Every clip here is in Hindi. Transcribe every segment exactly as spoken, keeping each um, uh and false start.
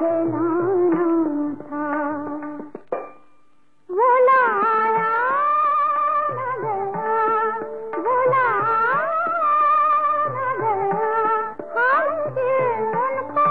खिलाना था। वो लाया न गया, वो लाया न गया, हम दिल उनको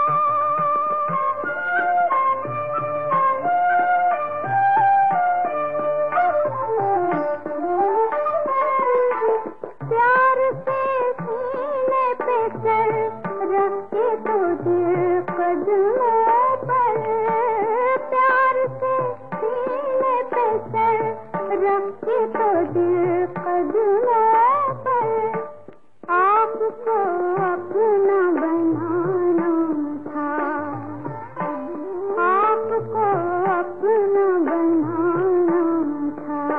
प्यार से सीने पे सर रखे तो दिल कदमों पर, प्यार से सीने पे सर रखे तो दिल कदमों पर, आपको अपना बनाना था, आपको अपना बनाना था।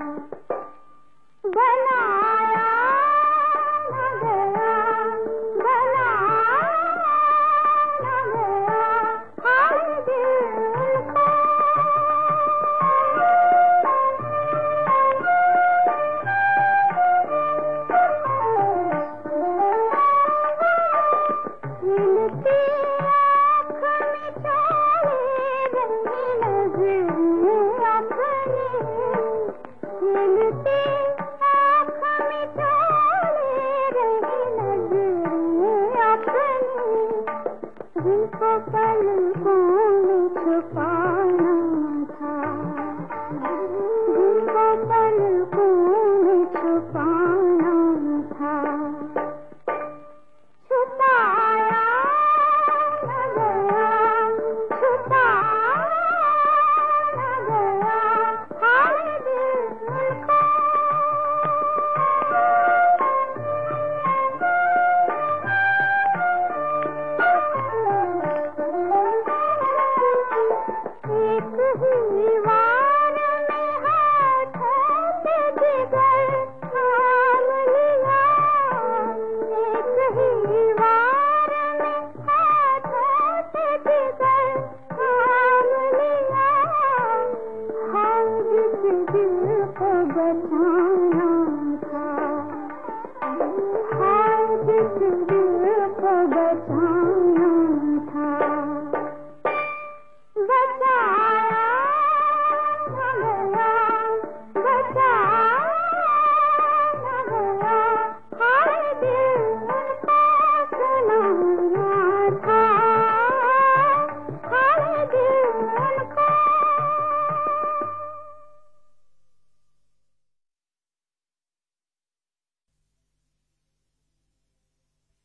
बनाया न गया, बनाया न गया, हम दिल उनको हिलती आँख में चाहे रही नजर अपनी, हिलती आँख में चाहे रही नजर अपनी, जिनको पलकों में छुपाना